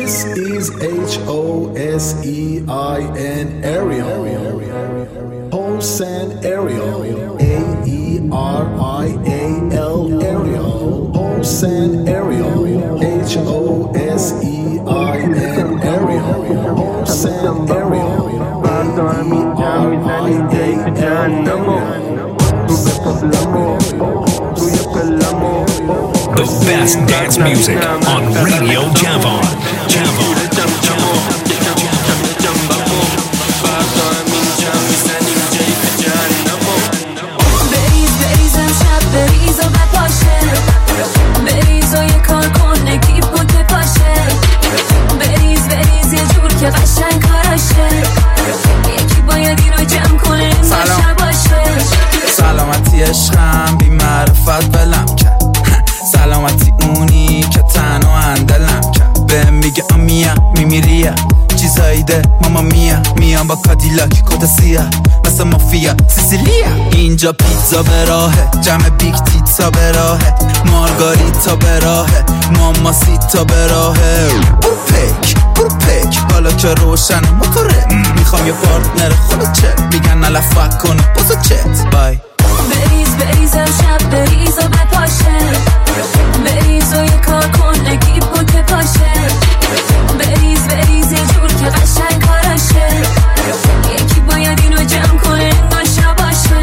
This is Hosein Ariel. Hosein Ariel. A-E-R-I-A-L Ariel. Hosein Ariel. Hosein Ariel. Hosein Ariel. The best dance music on Radio Javon. بریزم شب بریز و بپاشه بریز و یه کار کن نگیب بود بپاشه بریز یه جور که قشنگ کاراشه یکی باید این رو جمع کنه این باشه باشه سلامتی عشقم بی معرفت بلم کرد سلامتی اونی که تنها اندلم کرد بهم میگه آمیا میمیریا چیزایی ده ماما میام با کادیلاک کت سیاه مثل مافیا سیسیلیا اینجا پیتزا به راهه جمع بیگ تیتزا به راهه مارگاریتا به راهه ماماسیتا به راهه برو پک بالا که روشن موتوره میخوام یه پارتنر خودت چه میگن نلفت کنه بازو چت بای بریزم شب بریز و بپاشه بریز و یه کار کن نگیب بود بپاشه بریز یه جور که قشنگ کاراشه یکی باید اینو جمع کنه این باشه باشه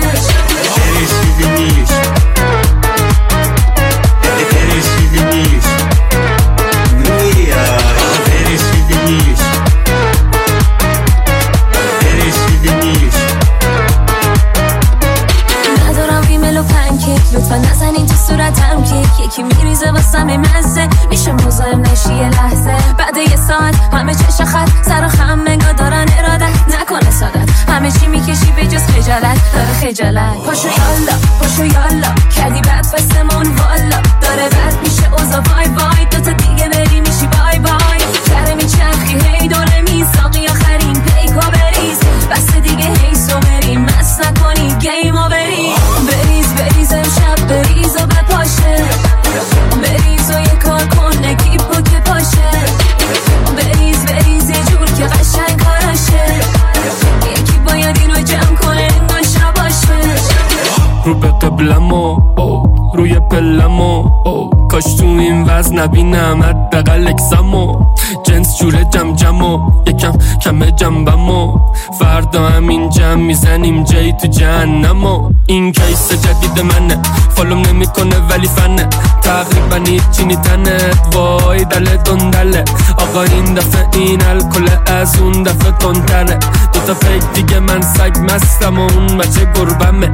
لطفا نزنین تو صورتم کیک یکی میریزه واسم مزه میشه مزاحم نشی یه لحظه بعد یه ساعت همه چش خط سر و خم منگا دارن ارادت نکنه سادت همه چی میکشی به جز خجالت داره خجالت پاشو یالا کردی بد فستمون والا داره بد میشه اوزا وای دوتا دیگه بری میشی بای سر میچرخی هی دوره میساقی آخرین پیکو بریز بس دیگه هی سو بریم مس نکنی گیمو بریزم شب بریز و بپاشه بریز و یه کار کن نگیب بود بپاشه بریز یه جور که قشنگ کاراشه یکی باید اینو جمع کنه این باشه باشه رو به قبلمو روی پلمو کاش تو این وزن نبینم حداقل اکسمو جنس جوره جمو یکم کمه جنبمو فردا همین جمع میزنیم جایی تو جهنمو این کیس جدید منه فالوم نمیکنه ولی فنه تقریبا هیچی نیتنت وای دله دندله آقا این دفعه این الکل از اون دفعه کنتره دوتا فیک دیگه من سگ مستم و اون بچه گربمه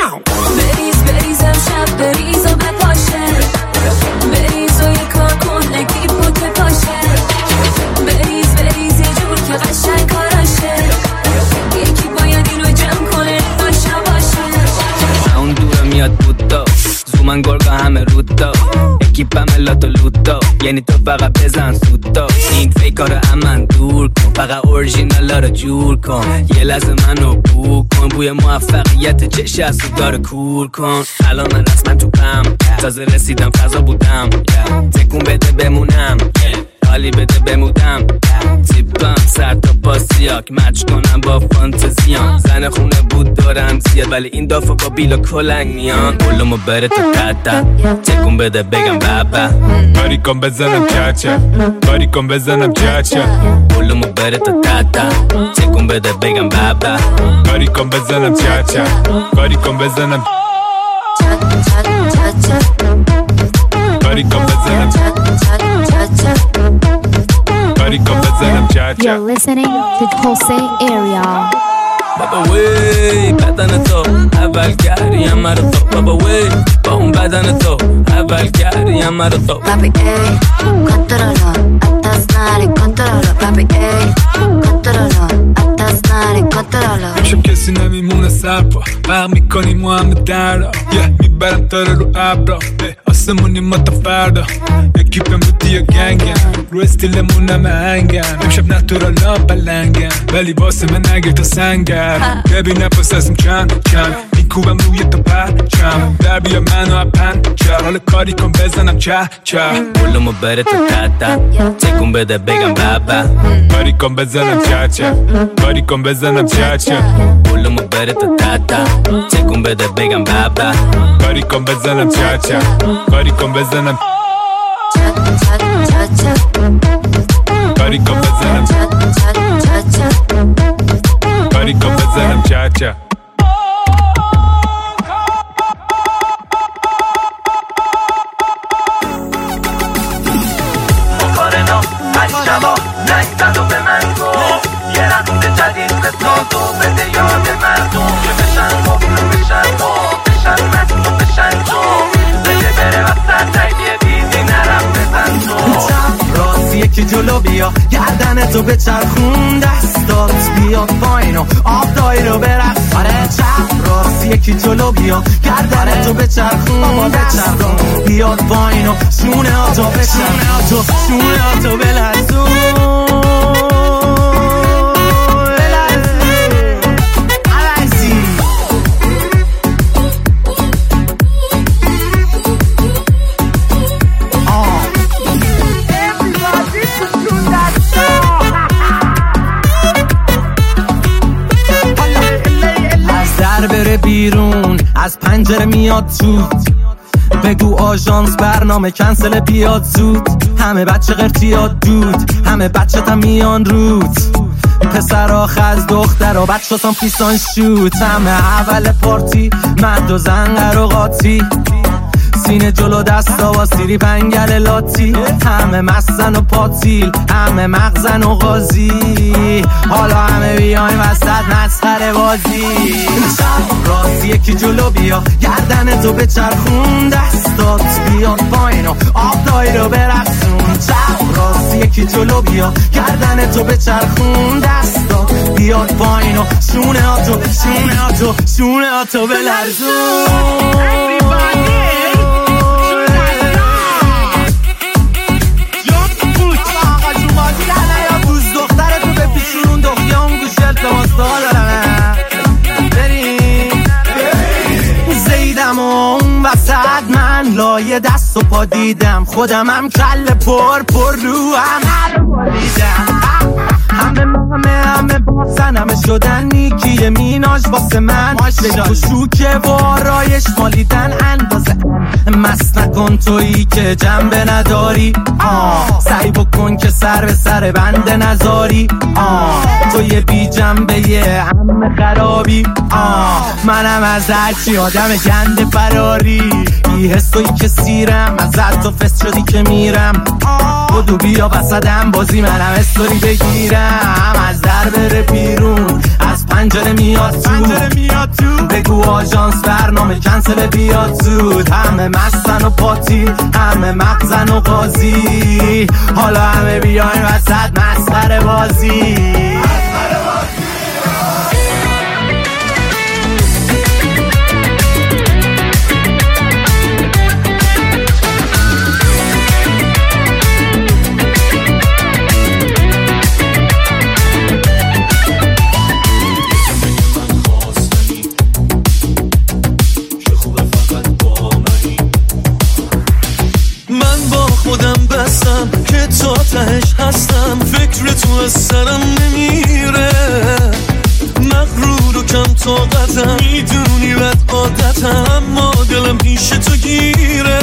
بریزم شب بریز و بپاشه بریز و یه کار کن نگیب بود بپاشه بریز یه جور که قشنگ کاراشه یکی باید اینو جمع کنه باشه اون دوره میاد بودا زومن گرگا همه رودا اکیپم لاتو لوتا یعنی تو فقط بزن سوتا این فیکارو امن دور کن فقط اورژینالا رو جور کن یه لحظه منو بو کن بوی موفقیت چش از سودار کور کن الان من رسما تو پم تازه رسیدم فضا بودم تکون بده بمونم حالی بده بمودم تیپم سر تا پاسیاک مچ کنم با فانتزیان زن خونه بود دارم زیاد ولی این دافا با بیلا کلنگ میان بولمو بره تا تتا تکون بده بگم بابا باری کن بزنم چاچا باری کن بزنم چاچا بولمو بره تا تتا تکون بده بگم بابا باری کن بزنم چاچا باری کن بزنم باری کن بزنم You're listening to Hosein Ariel. بابا وی بدن تو اول کردیم مرا تو بابا وی با اون بدن تو اول کردیم مرا تو Papi ey, controlo, atas nari controlo Papi ey, controlo, atas nari controlo میشم کسی نمیمونه سرپا برق میکنیم و همه دردا میبرم تاره رو ابرا آسمونی ما تا فردا یکی پم بودی یا گنگم رو استیلمون همه هنگم امشب نتورالا بلنگم ولی واسه من نگیر تا سنگم ببین نفس ازم چند میکوبم روی تو پرچم در بیا منو پنچر حالا کاری کن بزنم چه پولمو بره تو تتا تکون بده بگم بابا کاری کن بزنم چه کاری کن بزنم چه پولمو بره تو تتا تکون بده بگم بابا کاری کن بزنم چه کاری کن بزنم کاری کن بزنم کاری کن بزنم چه مقارنا عشقا نگذد و به من گفت یه رقم جدید بساز و بده یاد مردم که بشن مبلو بشن و بشن مست و بشن تو بده بره وسط نگیه دیدی نرم بزن تو راستی یکی جلو بیا گردن تو به چرخون دستات بیاد پایین و آب دایی رو برقص آره چپ راستی یکی جلو بیا گردن تو به چرخون دستات بیاد پایین و شونه ها تو بچرخون شونه ها تو بلرزون بره بیرون از پنجره میاد تو بگو آژانس برنامه کنسل بیاد زود همه بچه قرتیاد دود همه بچه تا میان رود پسرها خز دخترها بچه تام پیسان شوت همه اول پارتی مرد و زن و قاطی سینه جلو دستا و سیری پنگل لاتی همه مستن و پاتیل همه مغزن و غازی حالا همه بیایم وسط مسخره بازی چپ راستی یکی جلو بیا گردن تو به چرخون دستات بیاد پایین و آب دایی رو برقصون چپ راستی یکی جلو بیا گردن تو به چرخون دستات بیاد پایین و شونه ها تو شونه ها تو شونه ها تو بلرزون زیدم و اون وسط من لایه دست و پا دیدم خودم هم کل پر رو هم دیدم همه باسن همه شدن نیکی میناش واسه من تو شوکه و آرایش مالیدن اندازه مست نکن تویی که جنبه نداری سعی بکن که سر به سر بنده نزاری تو یه بی جنبه یه همه خرابی منم از هرچی آدم گنده فراری بی حسایی که سیرم از حد و فست شدی که میرم بدو بیا وسطم بازی منم استوری بگیرم از در بره بیرون از پنجره میاد تو بگو آژانس برنامه کنسل بیاد زود همه مستن و پاتی همه مغزن و قاضی حالا همه بیاین وسط مسخره بازی که تا تهش هستم فکر تو از سرم نمیره مغرور و کم طاقتم میدونی بد عادتم اما دلم پیش تو گیره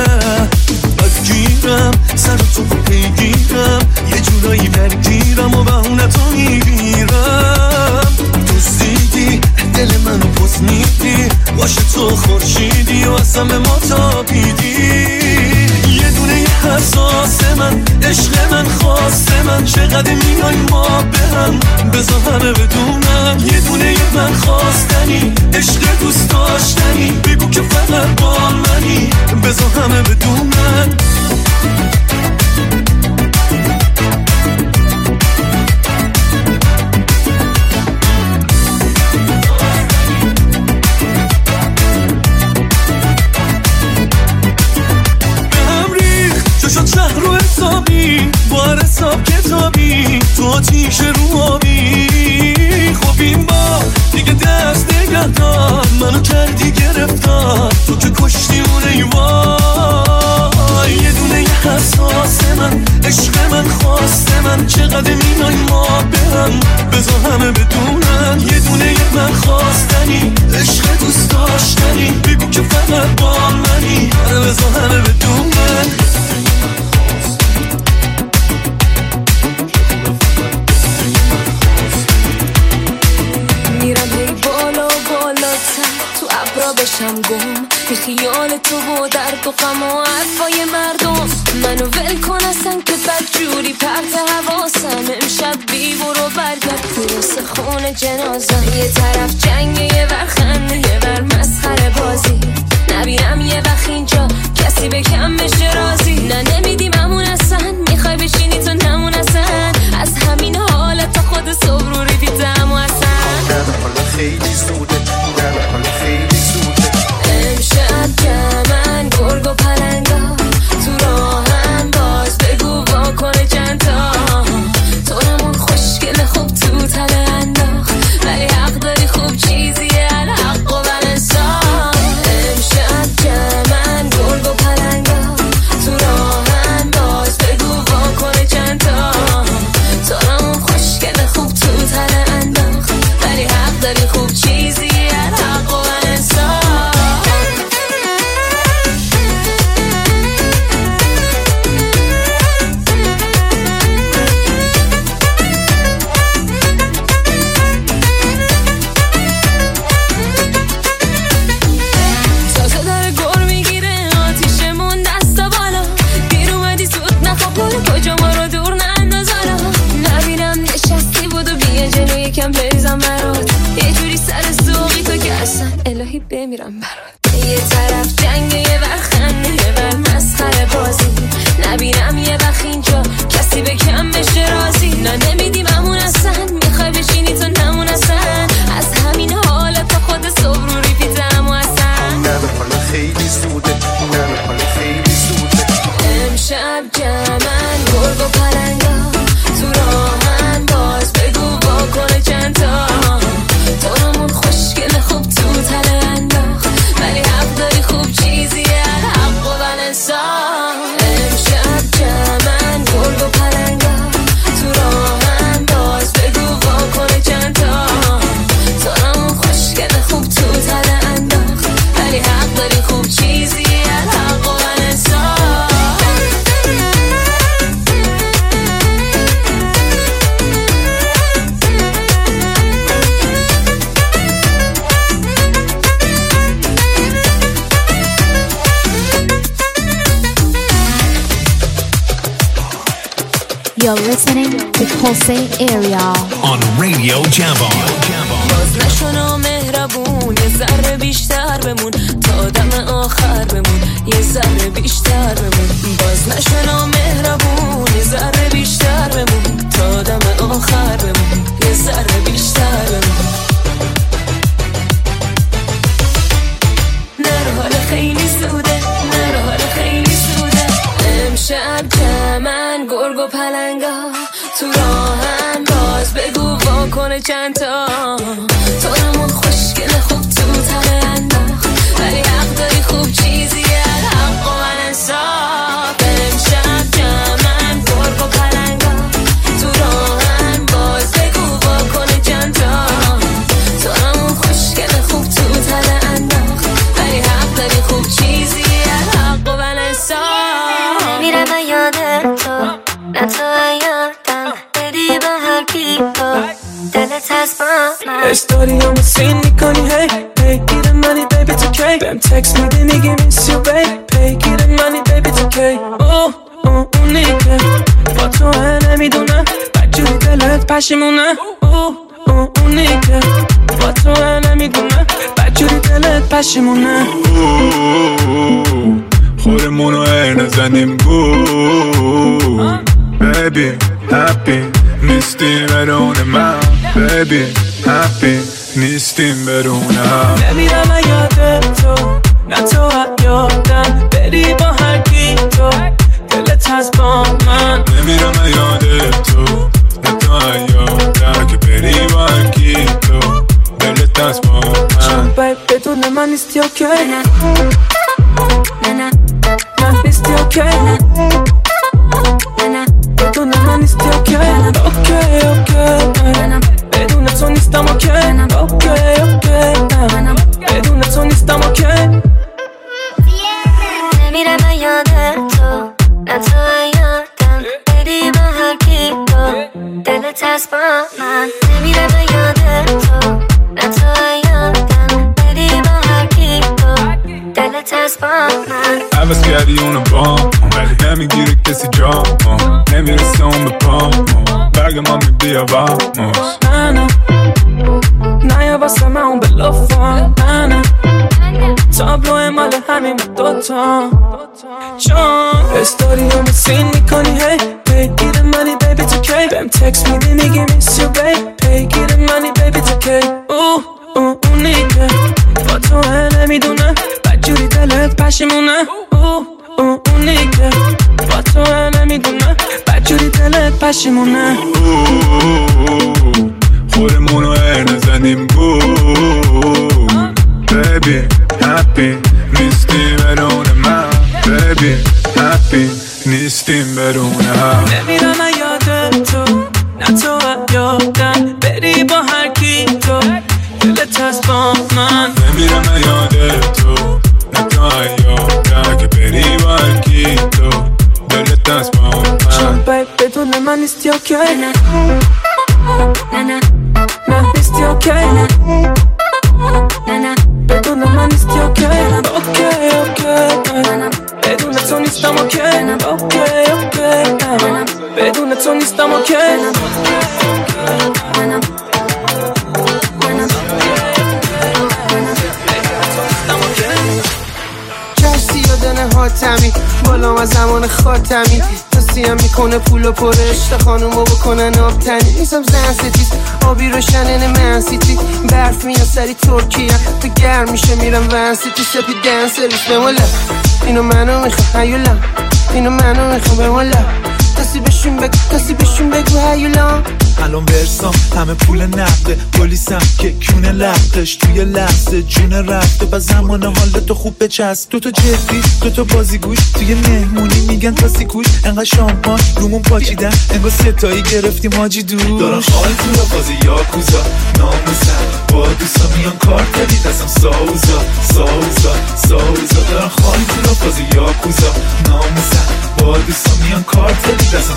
بدگیرم سر تو پیگیرم یه جورایی درگیرم و بهونه تو میگیرم دوستیدی دل منو پس میدی باشه تو خورشیدی و اصلا به ما تابیدی یه دونه حساس من عشق من خواسته من چقدر میای ما به هم بذار همه بدونم یه دونه من خواستنی عشق دوست داشتنی بگو که فقط با منی بذار همه بدونم شهر رو حسابی بار حساب کتابی تو آتیش رو آبی خب این با دیگه دست نگه دار منو کردی گرفتار، تو که کشتی اون ایوای. یه دونه یه حساس من، عشق من، خواست من، چقدر مینای ما برم بذار همه بدونن. یه دونه یه من خواستنی، عشق دوست داشتنی، بگو که فقط با منی، بذار همه بدونن. میرم هی بالا بالاتر تو ابرا بشم گم، بی خیال تو و درد و غم و حرفای مردم. منو ول کن اصلا که بدجوری پرت حواسم، امشب بی برو برگرد میرسه خونه جنازم. یه طرف جنگه یه ور خنده یه ور مسخره بازی، نبینم یه وقت اینجا کسی به کم بشه راضی. نه نمیدیم همون اصلا، میخوای بشینی تو نمون اصلا، از همین حالت خود صبح رو ریدیدم و اصلا خیلی زوده، حالا خیلی زوده. امشب جمعن گرگ و پلنگا تو راهم، باز بگو واکنه چند تا. تو نمون خوشگل خوب تو تله انداخت، ولی حق داری خوب چیزیه الحق و بلنسان. امشب جمعن گرگ و پلنگا تو راهم، باز بگو واکنه چند تا. تو نمون خوشگل خوب تو تله انداخت، ولی حق داری خوب چیزی الحق و انصاف. تازه داره گر میگیره آتیشمون دستا بالا، دیر اومدی زود نخواب برو کجا ما رو دور ننداز حالا. نبینم نشستی بودو بیا جلو یکم بریزم برات، یه جوری سر سوقی تو که اصلا الهی بمیرم برات. یه طرف جنگه یه ور خنده یه ور مسخره بازی، نبینم یه وقت اینجا کسی به کم بشه راضی. نه نمیدیم همون اصلا، میخوای بشینی تو نمون اصلا، از همین حالت تا خود صبح رو ریپیتم و اصلا نه حالا خیلی زوده، نه حالا خیلی زوده. امشب جمعن گرگ و پلنگا تو راهن، باز بگو واکنه چند تا. تو نمون خوشگل خوب تو تله انداخت، ولی حق داری خوب چیزیه الحق و بلنسان. امشب جمعن گرگ و پلنگا تو راهن، باز بگو واکنه چند تا. تو نمون خوشگل خوب تو تله انداخت، ولی حق داری خوب چیزیه الحق و بلنسان. You're listening to Pulse Area on Radio Jabon. باز نشونا مهربون، یه ذره بیشتر بمون تا دم آخر بمون، یه ذره بیشتر بمون. باز نشونا مهربون، یه ذره بیشتر بمون تا دم آخر بمون، یه ذره بیشتر بمون. نرو حالا خیلی زوده، نرو حالا خیلی زوده. امشب جمعن گرگ و پلنگا تو راهن، باز بگو واکنه چند تا. تو نمون خوشگل خوب تو تله انداخت، ولی حق داری خوب چیزیه الحق و انصاف. امشب جمعن گرگ و پلنگا تو راهن، باز بگو واکنه چند تا. تو نمون خوشگل خوب تو تله انداخت، ولی حق داری خوب چیزیه الحق و انصاف. میرم یادت تو، نه تو یادم، بری با هر کی تو دلت هست با من. استوریامو سین میکنی هی پیگیر منی بیبی تو کی، بهم تکس میدی میگی میس یو بیب، پیگیر منی بیبی تو کی. اونی که با تو نمیدونم بدجوری دلت پشیمونه. اونی که با تو نمیدونم بدجوری دلت پشیمونه. خودمونو نزنیم گول بیبی هپی نیستیم بدون من، بیبی هپی نیستیم بدون هم. نمیرم یادت تو، نه تو یادم، بری با هر کی تو دلت هست با من. نمیرم یادت تو، نه تو یادم، که بری با هر کی تو دلت هست با من. چون باید بدون من نیستی اوکی بدون من نیستی اوکی بدون تو نیستم اوکی بدون تو نیستم اوکی نمیرم یاد تو نه تو یادم بری با هر کی تو دلت هست با من نمیرم یاد تو نه تو یادم بری با هر کی تو دلت هست با من عوض کردی اونو بام ولی نمیگیره کسی جام نمیرسه اون به پام برگ ما میبیا واموس نه یا واسه من اون بلافم نه تابلو مال همین دوتا چون استوریامو سین میکنی هی پیگیر منی بیبی تو کی بهم تکس میدی میگی میس یو بیب پیگیر منی بیبی تو کی اونی که با تو نمیدونه بدجوری دلت پشیمونه اونی که با تو نمیدونه بدجوری دلت پشیمونه خودمونو نزنیم گول Baby, happy نیستیم بدون من Baby, happy نیستیم بدون هم نمیرم یاد تو نه تو یادم بری با هر کی تو دلت هست با من نمیرم یاد تو نه تو یادم که بری با هر کی تو دلت هست با من چون بیب بدون من نیستی اوکی نه نیستی اوکی بدون من نیستی اوکی بدون تو نیستم اوکی بدون تو نیستم اوکی کسی یادنه حاتمی بالام از زمان خاتمی تسیم میکنه پول و پر عشق خانومو بکنن آبتنی نیستم زن ستیز آبی روشنن من سیتی برف میاد سری ترکیه تو گرم میشه میرم ون سیتی سپی دن سرویس بمولا اینو منو میخوام هیولا اینو منو میخوام بمولا کسی بهشون بگو هیولا الان ورسام همه پول نقده پلیسم که کونه لقش توی لحظه جون رفته با زمان حالتو خوب بچست دوتا جدی دوتا بازیگوش توی مهمونی میگن تا سیکوش انقدر شامپان رومون پاچیدن انگار ستایی گرفتیم حاجی دور دارن خال تو را بازی یاکوزا ناموزن با دوستا میان کار کردی دستم ساوزا دارن خال تو را بازی یاکوزا ناموزن با دوستا میان کار کردی دستم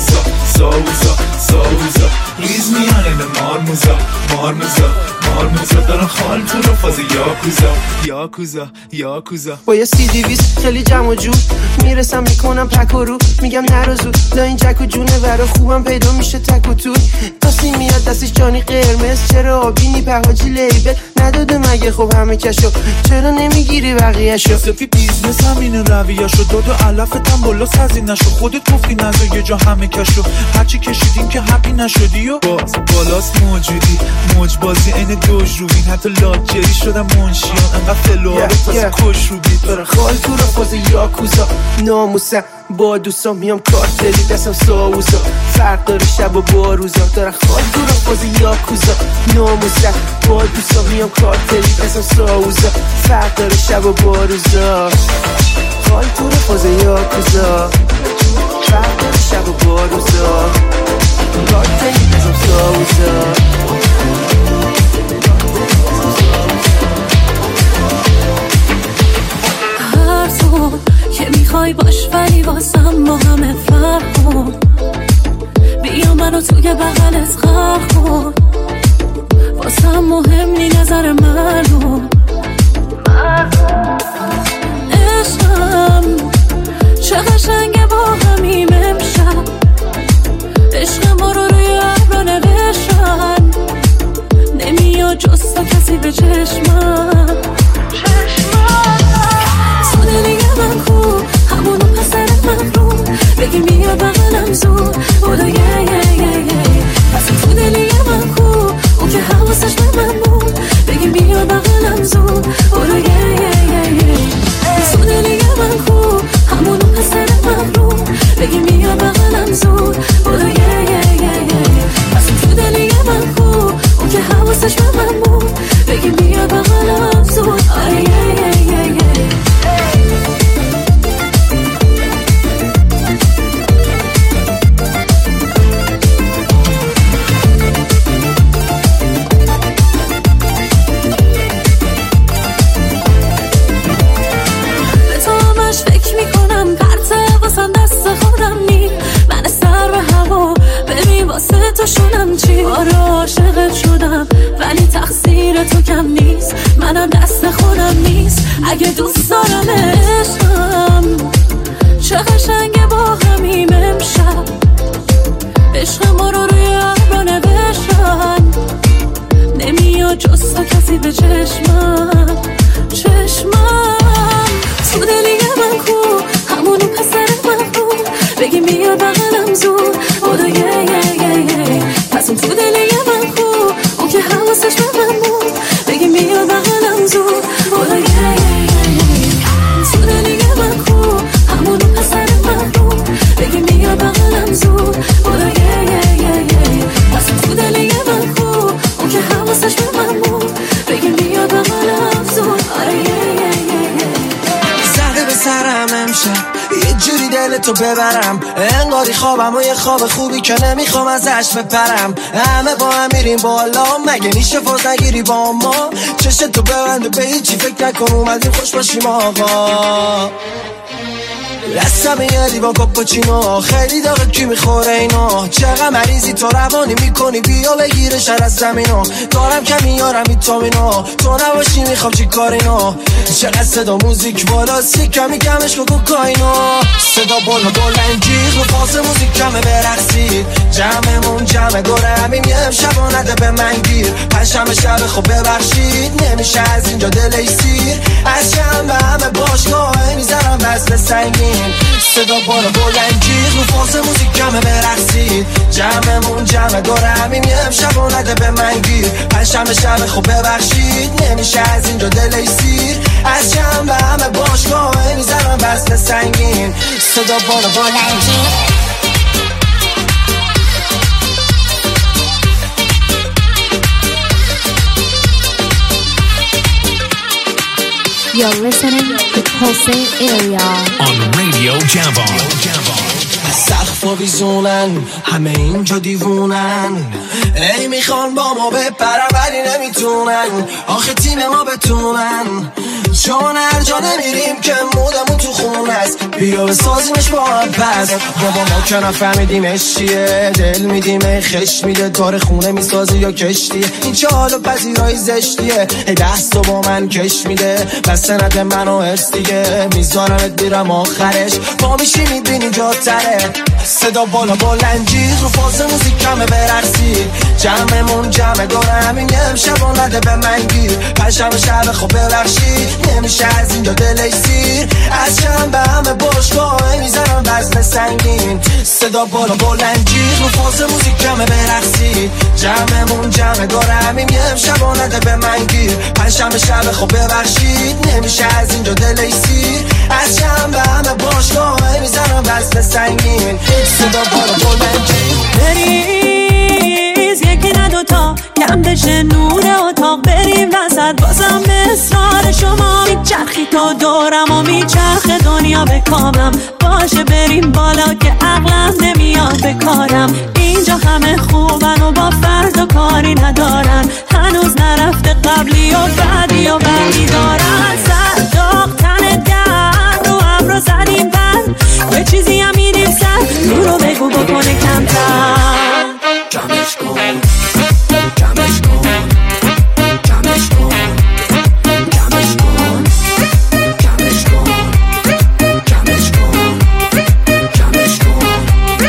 ساوزا ریز میان این مارموزا دارن خال تو را فاز یاکوزا با یه CD-20 خیلی جمع و جور میرسم میکنم پک و رو میگم نرو زود لا این جک و جونه ورا خوبم پیدا میشه تک و توی تاسی میاد دستش جانی قرمز چرا آبینی پهاجی لیبل نداده مگه خب همه کشو چرا نمیگیری بقیهشو سپی بیزنس همینه رویه‌شو داد و علفتم بالا سازی نشو خودت گفتی نزا یه جا همه کشو هرچی کشیدیم که هپی نشدی و باز بالاست موجودی موج بازی این دوج روبین حتی لاجری شدم منشیان انقدر فلواره تازه کش روبید دارن خال تو را فاز یاکوزا ناموسم با دوستان میام کارتلی دستم ساوزا فرق داره شب و با روزا دارن خال تو را فاز یاکوزا ناموسم با دوستان میام کارتلی دستم ساوزا فرق داره شب و با روزا خال تو را فاز یاکوزا فرق داره شب و با روزا کارتلی دستم ساوزا که میخوای باش ولی واسم با همه فرق کن بیا منو توی بغلت غرق کن واسم مهم نی نظر منو عشقم چه قشنگه با همیم امشب عشق ما رو روی ابرا نوشتن نمیاد جز تا کسی به چشمم سودلیه من کو همونو پسرت من رو بگی میاد بغلم زود اودا یه پس سودلیه من کو اون که حواسش به من بود بگی میاد بغلم زود واسه تو شدم چی؟ آره عاشقت شدم ولی تقصیر تو کم نیست، منم دست خودم نیست. اگه دوست دارم عشقم چه قشنگه با همیم امشب، عشق ما رو روی ابرا نوشتن، نمیاد جز تو کسی به چشمم. تو دلی من کو همونو پسر من کو، بگی میاد بغلم زود بودو یه پس اون تو دلی من کو، اون که حواسش به من بود، بگی میاد بغلم زود بودو یه تو دلی من کو همونو پسر من کو، بگی میاد بغلم زود بودو یه پس اون تو دلی من کو، اون که حواسش به من بود، بگی میاد بغلم زود. آره سرم امشب یه جوری دلتو ببرم، انگاری خوابم و یه خواب خوبی که نمیخوام ازش بپرم. همه با هم میریم بالا، مگه میشه فاز نگیری با ما؟ چشتو ببند به هیچی فکر نکن، اومدیم خوش باشیم آقا. دستم یادی با کاپوچینو، خیلی داغه کی میخوره اینا، چقدر مریضی تو روانی میکنی، بیا بگیره شر از زمینو، دارم کمی یارم ویتامینو، تو نباشی میخوام چی کار اینا، چقدر صدا موزیک بالاست کمی کمش کو کوکائینو، صدا بالا بلند جیغ رو فاز موزیک کمه برقصید، جمعمون جمع دوره همیم یه امشب نده به من گیر، پنجشنبه شب خب ببخشید نمیشه از اینجا دلی سیر، از شنبه همه باشگاه میزنم وزن سنگین، صدا بالا بلند جیغ رو فاز موزیک کمه برقصید، جمعمون جمع دوره همیم یه امشب نده به من گیر، پنجشنبه شب خب ببخشید نمیشه از اینجا دلی سیر، از شنبه همه باشگاه میزنم وزن سنگین، صدا بالا بلند جیغ. You're listening to Pulse Area on Radio Java. سقف و ویزونن همه اینجا دیوونن، ای میخوان با ما بپرن ولی نمیتونن، آخه تیم ما بتونن، چون هر جا نمیریم که مودمون تو خونه است، بیا بسازیمش با هم پس، بابا ما که نفهمیدیمش چیه، دل میدیم خش میده، داره خونه میسازی یا کشتیه، این چه حال و پذیرایی زشتیه، ای دستو با من کش میده، بس نده منو هرس دیگه، میذارمت بیرم آخرش، با میشی میبینی جا تره، صدا بالا بلند جیغ رو فاز موزیک کمه برقصید، جمعمون جمع داره همین یه امشب نده به من گیر، پنجشنبه شب خب ببخشید نمیشه از اینجا دلی سیر، از شنبه همه باشگاه میزنم وزن سنگین، صدا بالا بلند جیغ رو فاز موزیک کمه برقصید، جمعمون جمع داره همین یه امشب نده به من گیر، پنجشنبه شب خب ببخشید نمیشه از اینجا دلی سیر، از شنبه همه باشگاه میزنم وزن سنگین، صدا بالا بلند جیغ. بریز یکی نه دوتا کم بشه نور اتاق، بریم وسط بازم به اصرار شما، میچرخی تا دورم و میچرخه دنیا به کامم، باشه بریم بالا که عقلم نمیاد به کارم، اینجا همه خوبن و با فرد و کاری ندارن، هنوز نرفته قبلی و بعدی و بعدی دارن، سر داغ تنت گرم رو ابرا زدیم بر، یه چیزی هم میدیم سر، نورو بگو بکنه کمتر، کمش کن کمش کن کمش کن کمش کن کمش کن کمش کن کمش کن،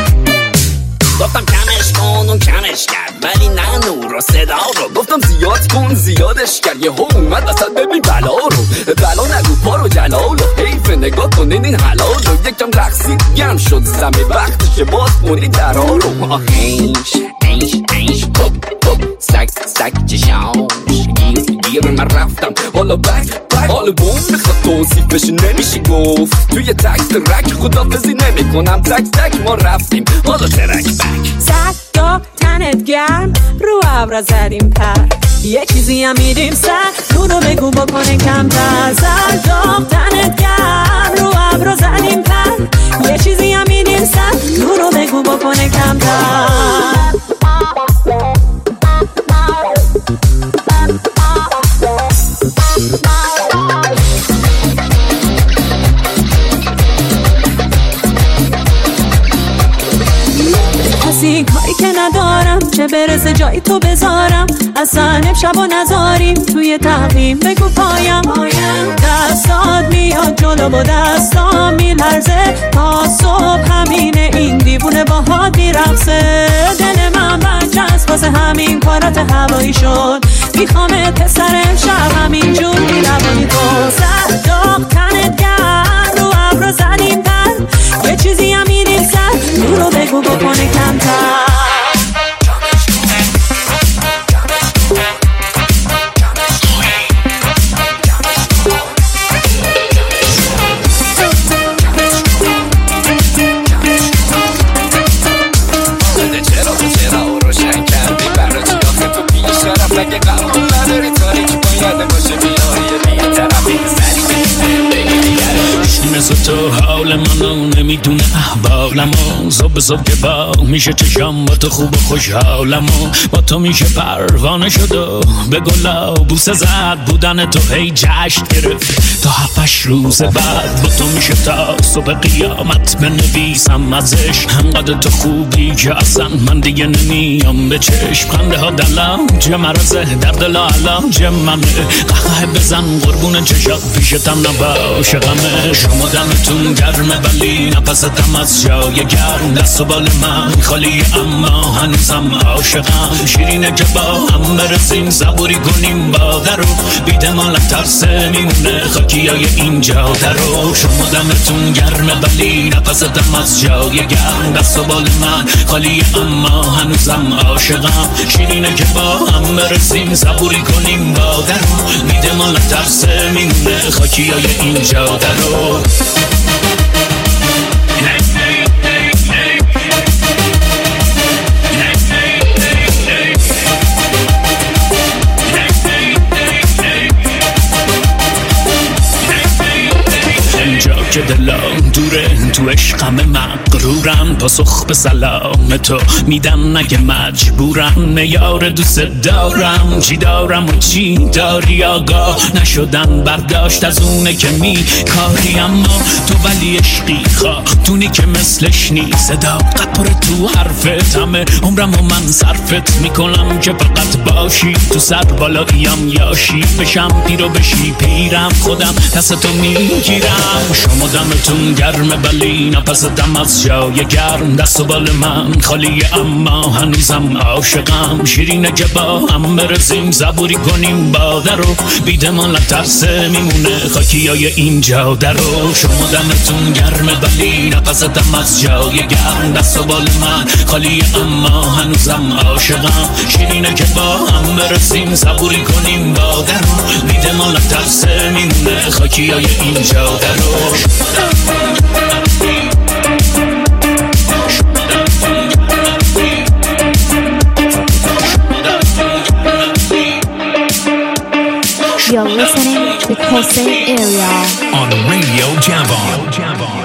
گفتم کمش کن اون کمش کرد ولی نه نور و صدا رو، گفتم زیاد کن زیادش کرد، یه ها اومد اصلا ببین بلا رو، بلا نگو پارو جلال و حیف نگاه کنین این حلال رو، یکم رقصید گم شد زمین وقتشه باز کنی درها رو، آخیش ایش ایش پپ پپ سک سک چشاش گیر من رفتم حالا بک حالا بوم میخواد توصیف بشه نمیشه گفت، توی تکس رک خدافزی نمی کنم، تک تک ما رفتیم حالا ترک بک، سگ تنت گرم رو ابرا زدیم پر، یه چیزی هم میدیم سر، نورو بگو بکنه کمتر، سگ تنت گرم رو ابرا زدیم پر، یه چیزی هم میدیم سر، نورو بگو بکنه کمتر. کسی کاری که نداره جای تو بذارم، اصلا امشب و نذاریم توی تقویم بگو پایم. دستات میاد جلو و دستام میلرزه، تا صبح همینه این دیوونه باهات میرقصه. دل من برجست واسه همین کارات هوایی شد، میخوامت پسر امشب همین جور میروانی تو. سر داغ تنت گرم رو ابرو زدیم پر، یه چیزی هم میریم سر رو بگو بکنه کمتر. اگه قبول نداری تاریکی باید باشه بیایی بی طرفی مثل تو حال منو نمیدونه احوالمو، صبح صبح که با میشه چشم با تو خوب و خوشحالمو، با تو میشه پروانه شد و به گلا بوسه زد، بودن تو هی جشن گرفت تا 7 روز بعد، با تو میشه تا صبح قیامت بنویسم ازش، همقدر تو خوبی که اصلا من دیگه نمیام به چشم. خنده ها دلم چه مرزه در دل علاج منه، قهقه بزن قربون چشات پیشتم نباشه غمه. شما دمتون گرمه ولی نفستم از جای گرم، دست و بال من خالی اما هنوزم عاشقم. شیرینه که با هم برسیم صبوری کنیم باده رو، بیده مال ترسه میمونه خاکی های این جاده رو. شما دمتون گرمه ولی نفستم از جای گرم، دست و بال من خالی اما هنوزم عاشقم. شیرینه که با هم برسیم صبوری کنیم باده رو، بیده مال ترسه میمونه خاکی های این جاده رو. که دلم دوره تو عشقم مغرورم، پاسخ به سلام تو میدم نگه مجبورم. میار دوست دارم چی دارم و چی داری، آگاه نشدن برداشت از اونه که میکاری، اما تو ولی عشقی خاتونی که مثلش نیست. صداقت پر تو حرفت، همه عمرم و من صرفت میکنم که فقط باشی تو سر بالاییم، یاشی بشم پیر و بشی پیرم، خودم دست تو میگیرم. شما دمتون گرمه ولی نفستم از جای گرم، دست و بال من خالی اما هنوزم عاشقم. شیرینه که با هم برسیم صبوری کنیم باده رو، بیده مال ترسه میمونه خاکی های این جاده رو. شما دمتون گرمه ولی نفستم از جای گرم، دست و بال من خالی اما هنوزم عاشقم. شیرینه که با هم برسیم صبوری کنیم باده رو، بیده مال ترسه میمونه خاکی های این جاده رو. You're listening to Jose Area on Radio Java.